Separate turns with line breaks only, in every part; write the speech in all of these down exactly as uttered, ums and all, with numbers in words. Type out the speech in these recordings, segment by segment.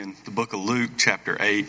In the book of Luke, chapter eight.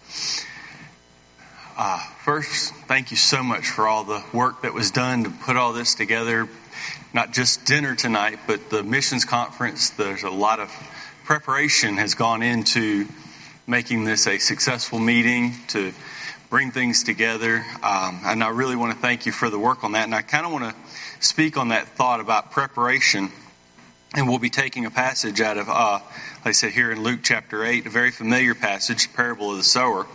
Uh, first, thank you so much for all the work that was done to put all this together. Not just dinner tonight, but the missions conference. There's a lot of preparation has gone into making this a successful meeting to bring things together. Um, and I really want to thank you for the work on that. And I kind of want to speak on that thought about preparation. And we'll be taking a passage out of, uh, like I said, here in Luke chapter eight, a very familiar passage, the parable of the sower.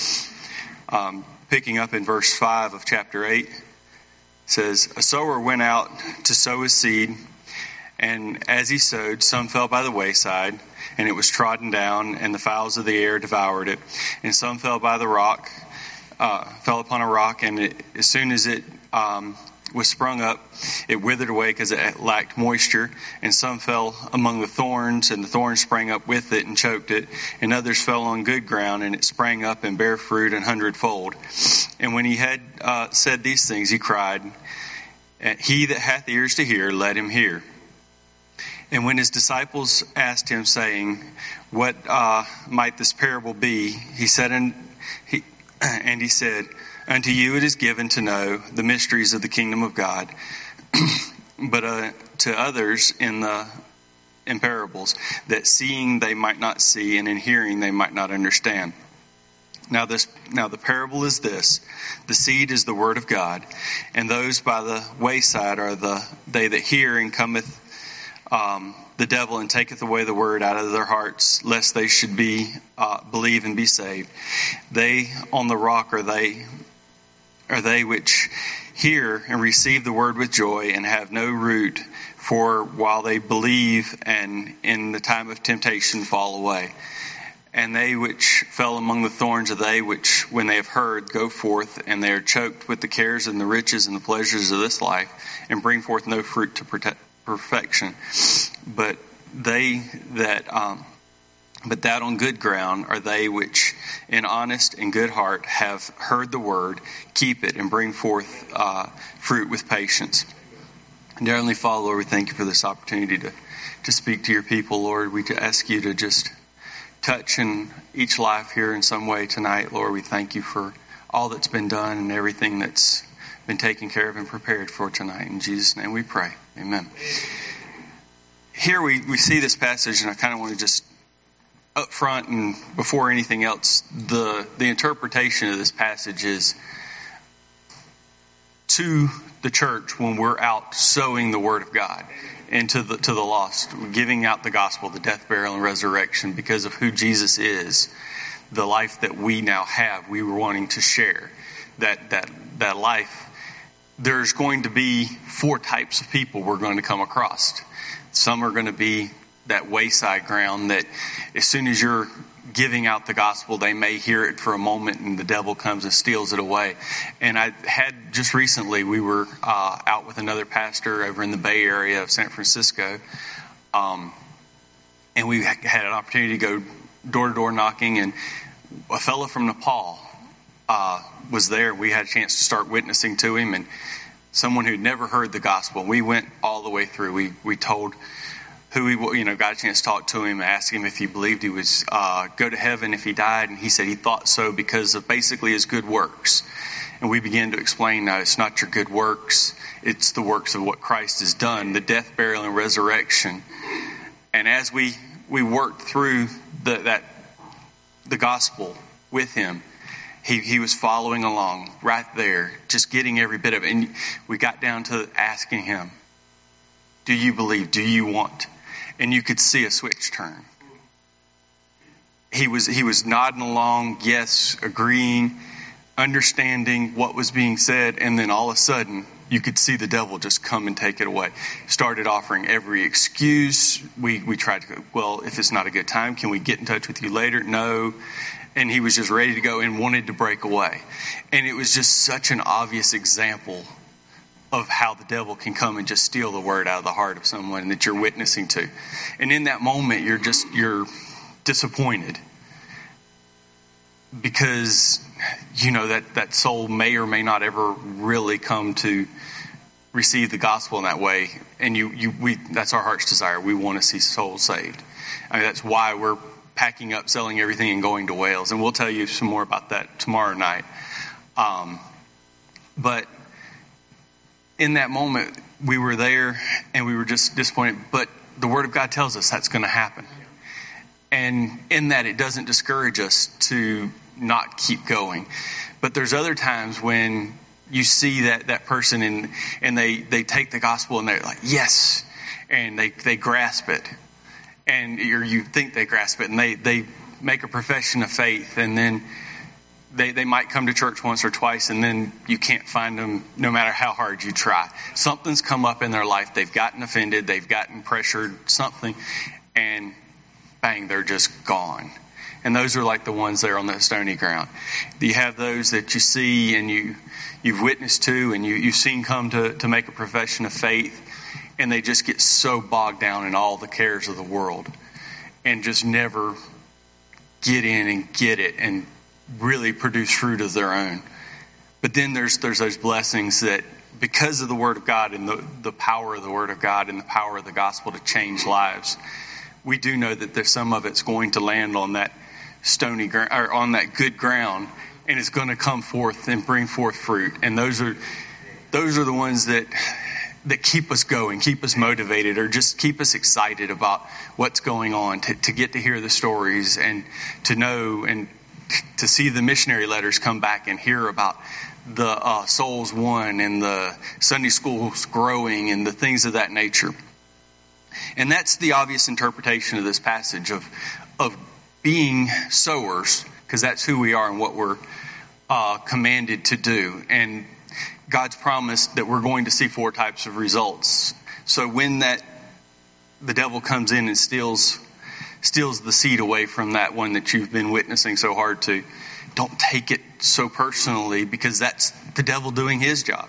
Um, picking up in verse five of chapter eight, it says, "A sower went out to sow his seed, and as he sowed, some fell by the wayside, and it was trodden down, and the fowls of the air devoured it. And some fell by the rock, uh, fell upon a rock, and it, as soon as it um, was sprung up, it withered away because it lacked moisture. And some fell among the thorns, and the thorns sprang up with it and choked it. And others fell on good ground, and it sprang up and bare fruit an hundredfold. And when he had uh, said these things, he cried, 'He that hath ears to hear, let him hear.' And when his disciples asked him, saying, 'What uh, might this parable be?' He said, and he, and he said, 'Unto you it is given to know the mysteries of the kingdom of God, but uh, to others in the in parables, that seeing they might not see, and in hearing they might not understand. Now this now the parable is this: the seed is the word of God, and those by the wayside are the they that hear, and cometh um, the devil and taketh away the word out of their hearts, lest they should be uh, believe and be saved. They on the rock are they." are they which hear and receive the word with joy, and have no root, for while they believe, and in the time of temptation fall away. And they which fell among the thorns are they which, when they have heard, go forth, and they are choked with the cares and the riches and the pleasures of this life, and bring forth no fruit to perfection. But they that um, But that on good ground are they which in honest and good heart have heard the word, keep it, and bring forth uh, fruit with patience." Dear Heavenly Father, Lord, we thank you for this opportunity to, to speak to your people, Lord. We ask you to just touch in each life here in some way tonight, Lord. We thank you for all that's been done and everything that's been taken care of and prepared for tonight. In Jesus' name we pray. Amen. Here we, we see this passage, and I kind of want to just up front and before anything else, the the interpretation of this passage is to the church when we're out sowing the word of God, and to the to the lost, giving out the gospel, the death, burial, and resurrection because of who Jesus is, the life that we now have. We were wanting to share that that that life. There's going to be four types of people we're going to come across. Some are going to be that wayside ground that as soon as you're giving out the gospel, they may hear it for a moment and the devil comes and steals it away. And I had just recently, we were uh, out with another pastor over in the Bay Area of San Francisco. Um, and we had an opportunity to go door to door knocking, and a fellow from Nepal uh, was there. We had a chance to start witnessing to him, and someone who'd never heard the gospel. We went all the way through. We, we told who he, you know, got a chance to talk to him, ask him if he believed he was uh, go to heaven if he died, and he said he thought so because of basically his good works. And we began to explain, no, it's not your good works, it's the works of what Christ has done, the death, burial, and resurrection. And as we we worked through the, that the gospel with him, he he was following along right there, just getting every bit of it. And we got down to asking him, "Do you believe? Do you want?" And you could see a switch turn. He was he was nodding along, yes, agreeing, understanding what was being said, and then all of a sudden, you could see the devil just come and take it away. Started offering every excuse. We we tried to go, well, if it's not a good time, can we get in touch with you later? No. And he was just ready to go and wanted to break away. And it was just such an obvious example of how the devil can come and just steal the word out of the heart of someone that you're witnessing to. And in that moment, you're just, you're disappointed because, you know, that, that soul may or may not ever really come to receive the gospel in that way. And you, you, we, that's our heart's desire. We want to see souls saved. I mean, that's why we're packing up, selling everything, and going to Wales. And we'll tell you some more about that tomorrow night. Um, but in that moment, we were there and we were just disappointed. But the Word of God tells us that's going to happen. And in that, it doesn't discourage us to not keep going. But there's other times when you see that, that person and, and they, they take the gospel and they're like, yes, and they, they grasp it. And or you think they grasp it, and they, they make a profession of faith, and then they, they might come to church once or twice, and then you can't find them no matter how hard you try. Something's come up in their life. They've gotten offended. They've gotten pressured, something, and bang, they're just gone. And those are like the ones that are on that stony ground. You have those that you see and you, you've witnessed to and you, you've seen come to, to make a profession of faith, and they just get so bogged down in all the cares of the world and just never get in and get it and really produce fruit of their own. But then there's there's those blessings that because of the Word of God and the, the power of the Word of God and the power of the gospel to change lives, we do know that there's some of it's going to land on that stony ground or on that good ground, and it's going to come forth and bring forth fruit. And those are those are the ones that that keep us going, keep us motivated, or just keep us excited about what's going on, to, to get to hear the stories and to know and to see the missionary letters come back and hear about the uh, souls won and the Sunday schools growing and the things of that nature. And that's the obvious interpretation of this passage of of being sowers, because that's who we are and what we're uh, commanded to do. And God's promised that we're going to see four types of results. So when that the devil comes in and steals steals the seed away from that one that you've been witnessing so hard to, don't take it so personally, because that's the devil doing his job.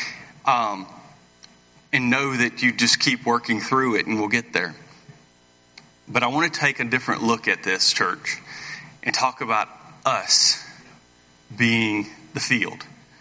Um, and know that you just keep working through it and we'll get there. But I want to take a different look at this, church, and talk about us being the field.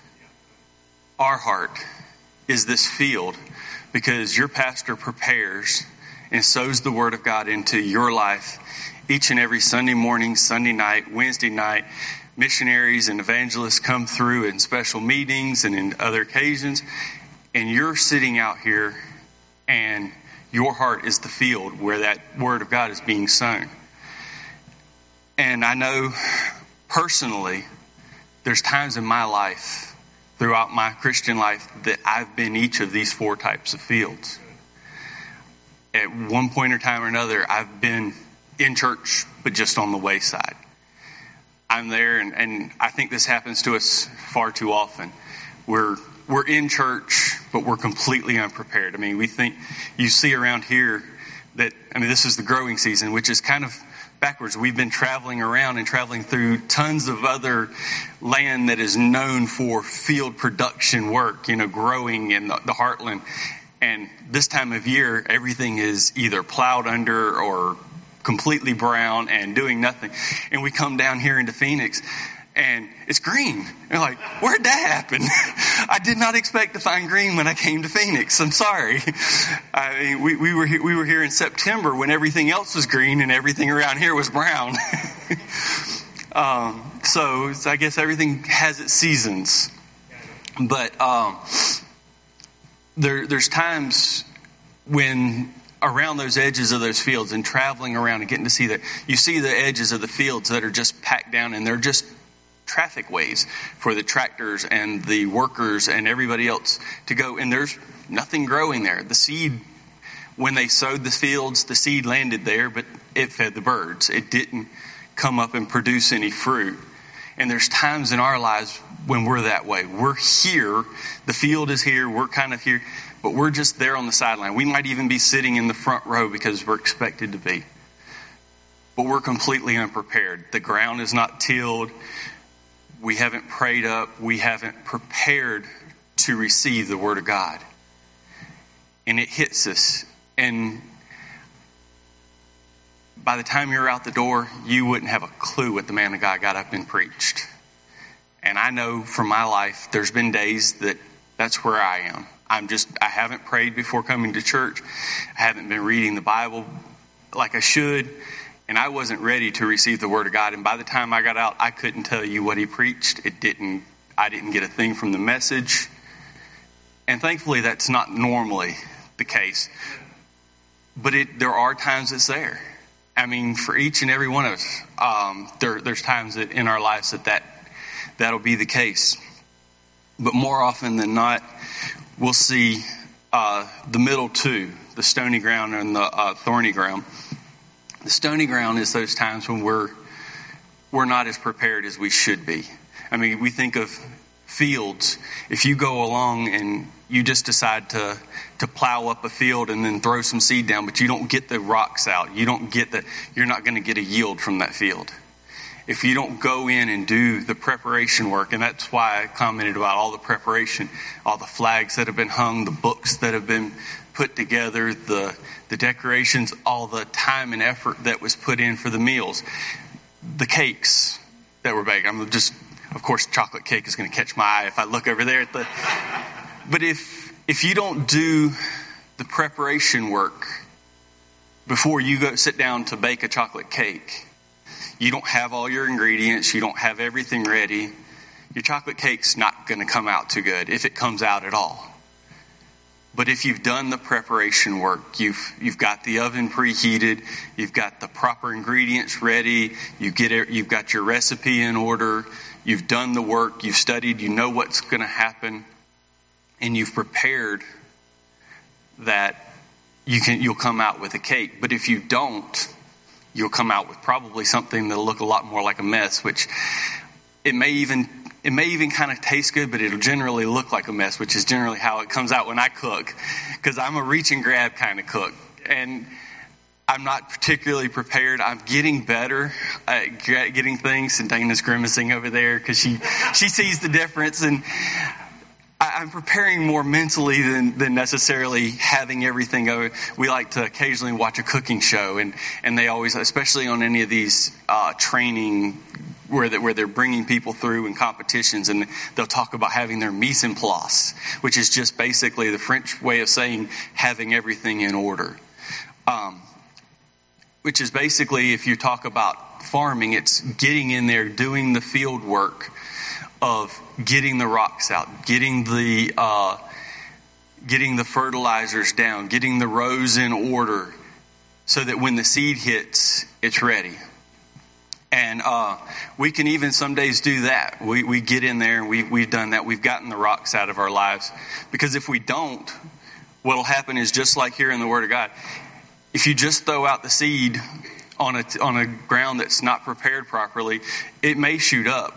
Our heart is this field because your pastor prepares and sows the Word of God into your life each and every Sunday morning, Sunday night, Wednesday night. Missionaries and evangelists come through in special meetings and in other occasions, and you're sitting out here and your heart is the field where that Word of God is being sown. And I know personally there's times in my life, throughout my Christian life, that I've been each of these four types of fields. At one point or time or another, I've been in church, but just on the wayside. I'm there, and, and I think this happens to us far too often. We're we're in church, but we're completely unprepared. I mean, we think, you see around here that, I mean, this is the growing season, which is kind of backwards. We've been traveling around and traveling through tons of other land that is known for field production work, you know, growing in the, the heartland. And this time of year, everything is either plowed under or completely brown and doing nothing. And we come down here into Phoenix and it's green. And like, where'd that happen? I did not expect to find green when I came to Phoenix. I'm sorry. I mean, we, we were here, we were here in September when everything else was green and everything around here was brown. um, so I guess everything has its seasons. But um, there, there's times when around those edges of those fields and traveling around and getting to see that, you see the edges of the fields that are just packed down and they're just traffic ways for the tractors and the workers and everybody else to go. And there's nothing growing there. The seed, when they sowed the fields, the seed landed there, but it fed the birds. It didn't come up and produce any fruit. And there's times in our lives when we're that way. We're here, the field is here, we're kind of here, but we're just there on the sideline. We might even be sitting in the front row because we're expected to be. But we're completely unprepared. The ground is not tilled. We haven't prayed up. We haven't prepared to receive the Word of God. And it hits us. And by the time you're out the door, you wouldn't have a clue what the man of God got up and preached. And I know from my life, there's been days that that's where I am. I'm just, I haven't prayed before coming to church. I haven't been reading the Bible like I should. And I wasn't ready to receive the Word of God. And by the time I got out, I couldn't tell you what he preached. It didn't, I didn't get a thing from the message. And thankfully, that's not normally the case. But it, there are times it's there. I mean, for each and every one of us, um, there, there's times that in our lives that, that that'll be the case. But more often than not, we'll see uh, the middle two, the stony ground and the uh, thorny ground. The stony ground is those times when we're we're not as prepared as we should be. I mean, we think of fields. If you go along and you just decide to to plow up a field and then throw some seed down, but you don't get the rocks out, you don't get the, you're not going to get a yield from that field. If you don't go in and do the preparation work, and that's why I commented about all the preparation, all the flags that have been hung, the books that have been put together, the the decorations, all the time and effort that was put in for the meals, the cakes that were baked. I'm just, of course, chocolate cake is going to catch my eye if I look over there at the. But if if you don't do the preparation work before you go sit down to bake a chocolate cake, you don't have all your ingredients, you don't have everything ready, your chocolate cake's not going to come out too good, if it comes out at all. But if you've done the preparation work, you've you've got the oven preheated, you've got the proper ingredients ready, you get it, you've got your recipe in order, you've done the work, you've studied, you know what's going to happen, and you've prepared that, you can you'll come out with a cake. But if you don't, you'll come out with probably something that'll look a lot more like a mess, which it may even it may even kind of taste good, but it'll generally look like a mess, which is generally how it comes out when I cook, because I'm a reach and grab kind of cook, and I'm not particularly prepared. I'm getting better at getting things, and Dana's grimacing over there because she she sees the difference, and I'm preparing more mentally than, than necessarily having everything over. We like to occasionally watch a cooking show, and, and they always, especially on any of these uh, training where, they, where they're bringing people through in competitions, and they'll talk about having their mise en place, which is just basically the French way of saying having everything in order. Um, which is basically, if you talk about farming, it's getting in there, doing the field work of getting the rocks out, getting the uh, getting the fertilizers down, getting the rows in order, so that when the seed hits, it's ready. And uh, we can even some days do that. We we get in there and we we've done that. We've gotten the rocks out of our lives, because if we don't, what'll happen is just like here in the Word of God. If you just throw out the seed on a on a ground that's not prepared properly, it may shoot up,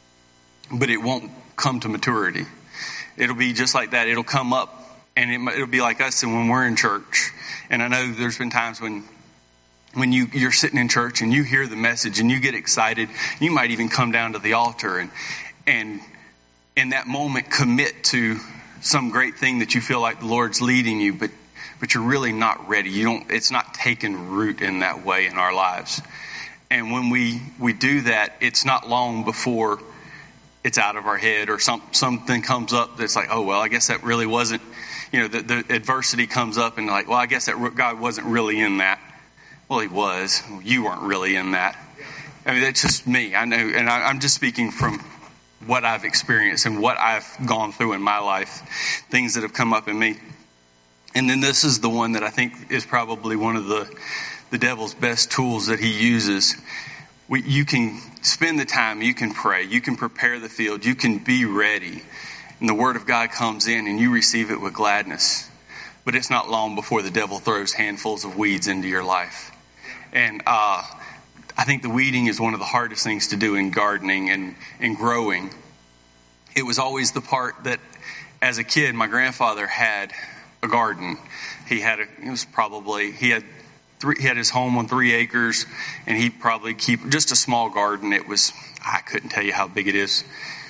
but it won't come to maturity. It'll be just like that. It'll come up, and it, it'll be like us and when we're in church. And I know there's been times when when you, you're sitting in church and you hear the message and you get excited. You might even come down to the altar and and in that moment commit to some great thing that you feel like the Lord's leading you, but but you're really not ready. You don't. It's not taking root in that way in our lives. And when we we do that, it's not long before it's out of our head, or some, something comes up that's like, oh, well, I guess that really wasn't, you know, the, the adversity comes up and like, well, I guess that God wasn't really in that. Well, he was. You weren't really in that. I mean, that's just me. I know, and I, I'm just speaking from what I've experienced and what I've gone through in my life, things that have come up in me. And then this is the one that I think is probably one of the, the devil's best tools that he uses. We, you can spend the time, you can pray, you can prepare the field, you can be ready. And the Word of God comes in and you receive it with gladness. But it's not long before the devil throws handfuls of weeds into your life. And uh, I think the weeding is one of the hardest things to do in gardening and, and growing. It was always the part that, as a kid, my grandfather had a garden. He had a, it was probably, he had three, he had his home on three acres, and he'd probably keep just a small garden. It was, I couldn't tell you how big it is,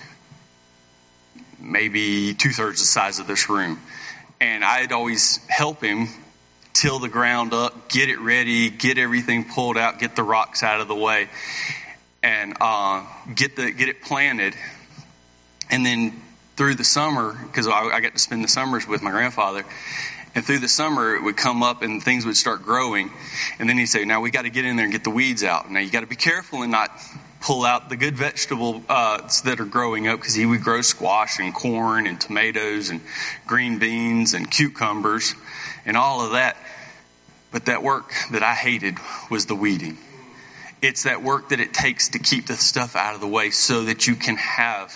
maybe two thirds the size of this room. And I'd always help him till the ground up, get it ready, get everything pulled out, get the rocks out of the way, and uh, get the get it planted. And then through the summer, because I, I got to spend the summers with my grandfather, And through the summer, it would come up and things would start growing. And then he'd say, now we got to get in there and get the weeds out. Now you got to be careful and not pull out the good vegetable uh, that are growing up, because he would grow squash and corn and tomatoes and green beans and cucumbers and all of that. But that work that I hated was the weeding. It's that work that it takes to keep the stuff out of the way so that you can have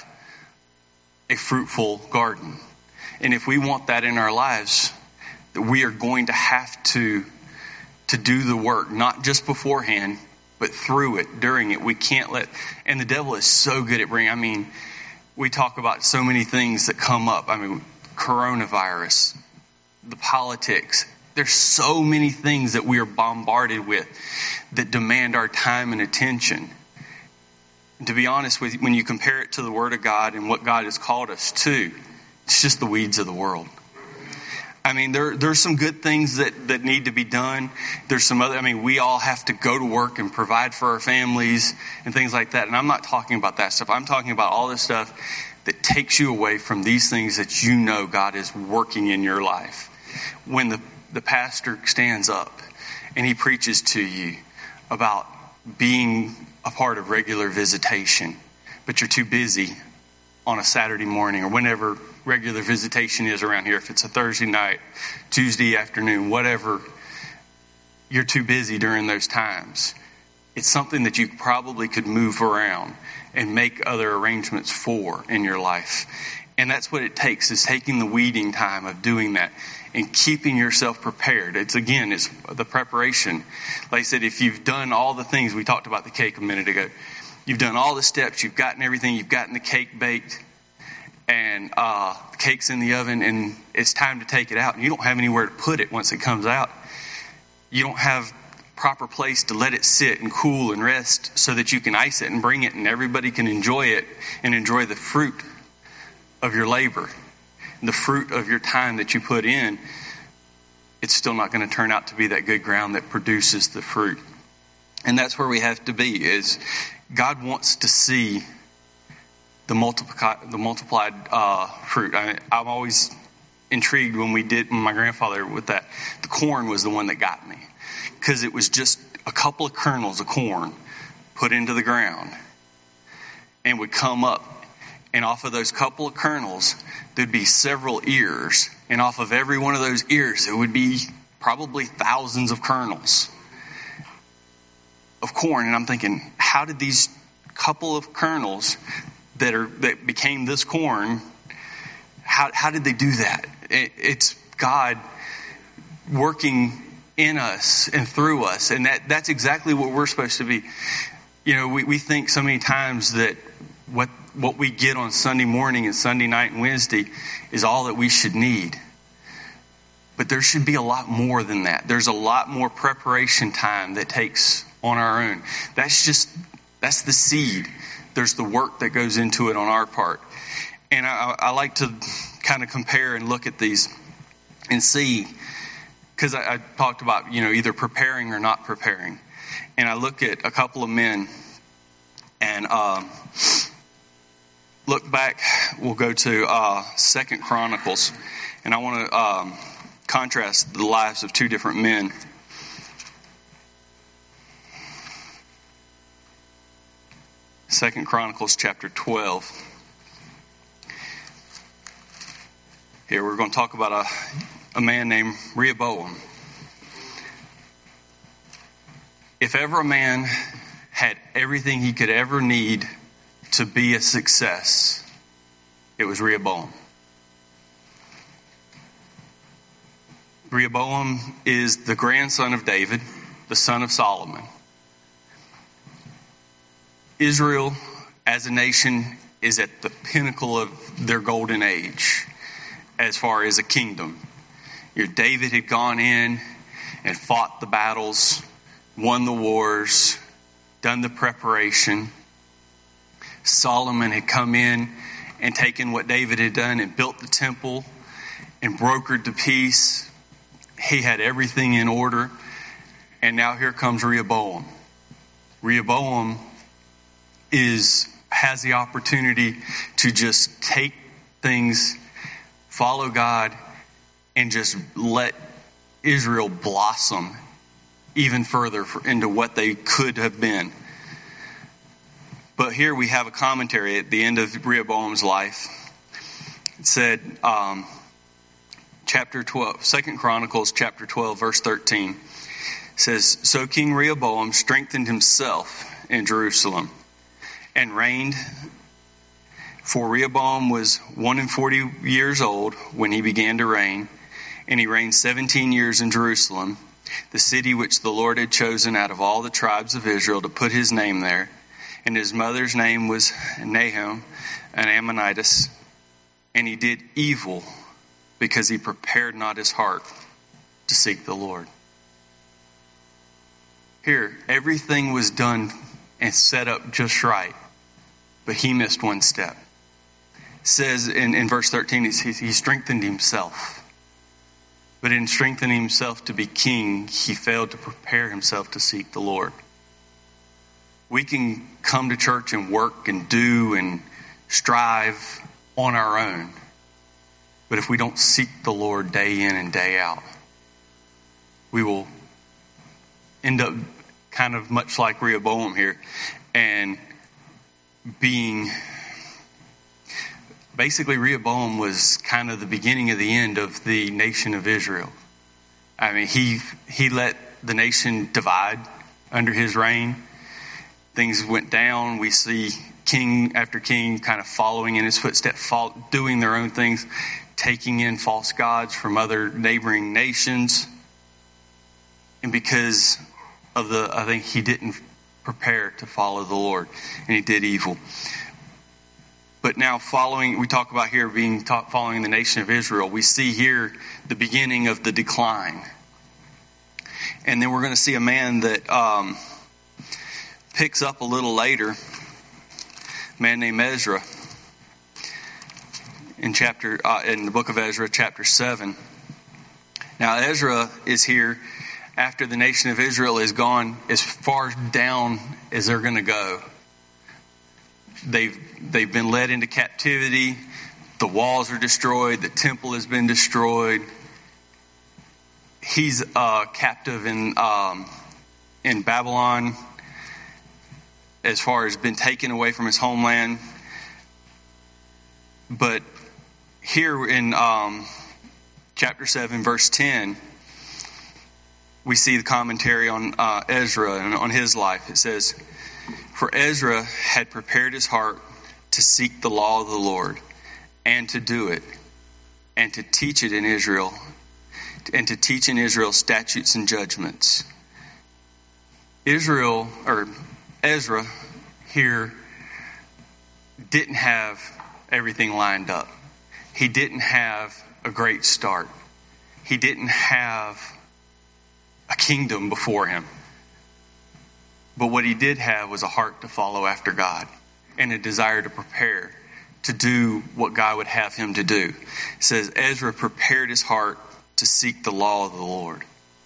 a fruitful garden. And if we want that in our lives, that we are going to have to to do the work, not just beforehand, but through it, during it. We can't let, and the devil is so good at bringing, I mean, we talk about so many things that come up. I mean, coronavirus, the politics. There's so many things that we are bombarded with that demand our time and attention. And to be honest with you, when you compare it to the Word of God and what God has called us to, it's just the weeds of the world. I mean, there there's some good things that, that need to be done. There's some other, I mean, we all have to go to work and provide for our families and things like that. And I'm not talking about that stuff. I'm talking about all this stuff that takes you away from these things that you know God is working in your life. When the, the pastor stands up and he preaches to you about being a part of regular visitation, but you're too busy on a Saturday morning or whenever regular visitation is around here, if it's a Thursday night, Tuesday afternoon, whatever, you're too busy during those times. It's something that you probably could move around and make other arrangements for in your life. And that's what it takes, is taking the weeding time of doing that and keeping yourself prepared. It's again, it's the preparation. Like I said, if you've done all the things, we talked about the cake a minute ago. You've done all the steps, you've gotten everything, you've gotten the cake baked, and uh, the cake's in the oven, and it's time to take it out. And you don't have anywhere to put it once it comes out. You don't have proper place to let it sit and cool and rest so that you can ice it and bring it and everybody can enjoy it and enjoy the fruit of your labor, the fruit of your time that you put in. It's still not going to turn out to be that good ground that produces the fruit. And that's where we have to be, is God wants to see the multiplied, the multiplied uh, fruit. I, I'm always intrigued when we did, when my grandfather with that, the corn was the one that got me. Because it was just a couple of kernels of corn put into the ground and would come up. And off of those couple of kernels, there'd be several ears. And off of every one of those ears, it would be probably thousands of kernels of corn. And I'm thinking, how did these couple of kernels that are that became this corn, how how did they do that? It, it's God working in us and through us. And that that's exactly what we're supposed to be. You know, we, we think so many times that what what we get on Sunday morning and Sunday night and Wednesday is all that we should need. But there should be a lot more than that. There's a lot more preparation time that takes on our own. That's just, that's the seed. There's the work that goes into it on our part. And I, I like to kind of compare and look at these and see, because I, I talked about, you know, either preparing or not preparing. And I look at a couple of men and um, look back, we'll go to uh, Second Chronicles, and I want to um, contrast the lives of two different men. Second Chronicles chapter twelve. Here we're going to talk about a, a man named Rehoboam. If ever a man had everything he could ever need to be a success, it was Rehoboam. Rehoboam is the grandson of David, the son of Solomon. Israel, as a nation, is at the pinnacle of their golden age as far as a kingdom. Your David had gone in and fought the battles, won the wars, done the preparation. Solomon had come in and taken what David had done and built the temple and brokered the peace. He had everything in order. And now here comes Rehoboam. Rehoboam is has the opportunity to just take things, follow God, and just let Israel blossom even further for, into what they could have been. But here we have a commentary at the end of Rehoboam's life. It said, um, chapter twelve, Second Chronicles chapter twelve, verse thirteen says, "So King Rehoboam strengthened himself in Jerusalem and reigned. For Rehoboam was one and forty years old when he began to reign, and he reigned seventeen years in Jerusalem, the city which the Lord had chosen out of all the tribes of Israel to put his name there. And his mother's name was Nahum, an Ammonitess. And he did evil because he prepared not his heart to seek the Lord." Here, everything was done and set up just right, but he missed one step. It says in, in verse thirteen, he, he strengthened himself. But in strengthening himself to be king, he failed to prepare himself to seek the Lord. We can come to church and work and do and strive on our own. But if we don't seek the Lord day in and day out, we will end up kind of much like Rehoboam here and being... Basically, Rehoboam was kind of the beginning of the end of the nation of Israel. I mean, he he let the nation divide under his reign. Things went down. We see king after king kind of following in his footsteps, doing their own things, taking in false gods from other neighboring nations. And because of the, I think he didn't prepare to follow the Lord, and he did evil. But now following, we talk about here being taught, following the nation of Israel, we see here the beginning of the decline. And then we're going to see a man that um, picks up a little later, a man named Ezra, in chapter uh, in the book of Ezra, chapter seven. Now Ezra is here after the nation of Israel is gone as far down as they're going to go. They've they've been led into captivity. The walls are destroyed. The temple has been destroyed. He's uh, captive in um, in Babylon, as far as been taken away from his homeland. But here in um, chapter seven, verse ten, we see the commentary on uh, Ezra and on his life. It says, "For Ezra had prepared his heart to seek the law of the Lord, and to do it, and to teach it in Israel, and to teach in Israel statutes and judgments." Israel, or Ezra here, didn't have everything lined up. He didn't have a great start. He didn't have a kingdom before him. But what he did have was a heart to follow after God and a desire to prepare to do what God would have him to do. It says Ezra prepared his heart to seek the law of the Lord.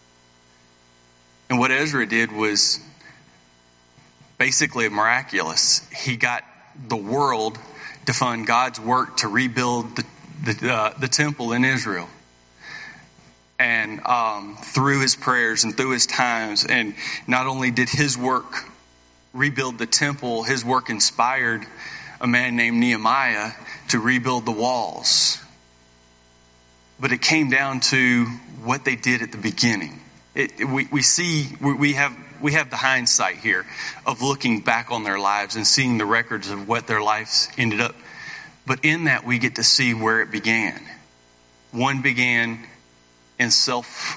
And what Ezra did was basically miraculous. He got the world to fund God's work to rebuild the the, uh, the temple in Israel. And um, through his prayers and through his times, and not only did his work rebuild the temple, his work inspired a man named Nehemiah to rebuild the walls. But it came down to what they did at the beginning. It, we, we see, we have we have the hindsight here of looking back on their lives and seeing the records of what their lives ended up. But in that, we get to see where it began. One began in self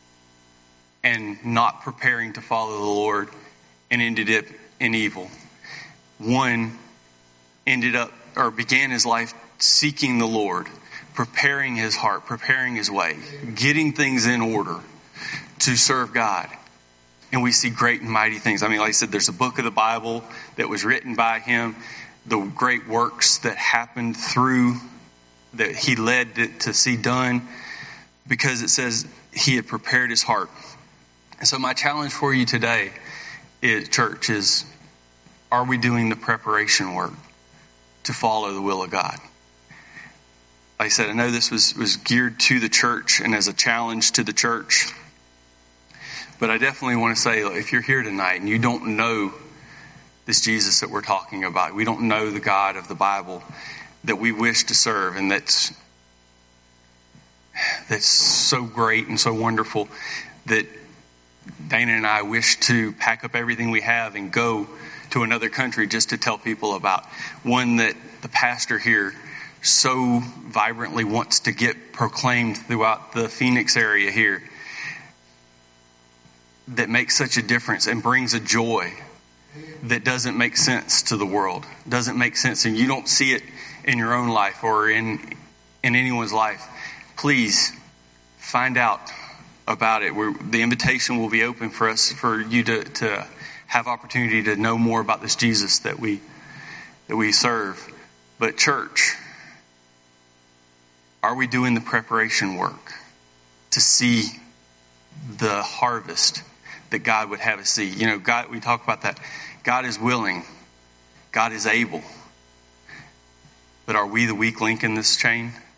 and not preparing to follow the Lord, and ended up in evil. One ended up, or began his life seeking the Lord, preparing his heart, preparing his way, getting things in order to serve God. And we see great and mighty things. I mean, like I said, there's a book of the Bible that was written by him, the great works that happened through, that he led to, to see done, because it says he had prepared his heart. And so my challenge for you today, is, church, is, are we doing the preparation work to follow the will of God? like I said, I know this was, was geared to the church and as a challenge to the church. But I definitely want to say, if you're here tonight and you don't know this Jesus that we're talking about, we don't know the God of the Bible that we wish to serve, and that's that's so great and so wonderful, that Dana and I wish to pack up everything we have and go to another country just to tell people about. One that the pastor here so vibrantly wants to get proclaimed throughout the Phoenix area here, that makes such a difference and brings a joy that doesn't make sense to the world, doesn't make sense, and you don't see it in your own life or in in anyone's life. Please find out about it. We're, the invitation will be open for us, for you to, to have opportunity to know more about this Jesus that we that we serve. But church, are we doing the preparation work to see the harvest that God would have us see? You know, God, we talk about that. God is willing. God is able. But are we the weak link in this chain?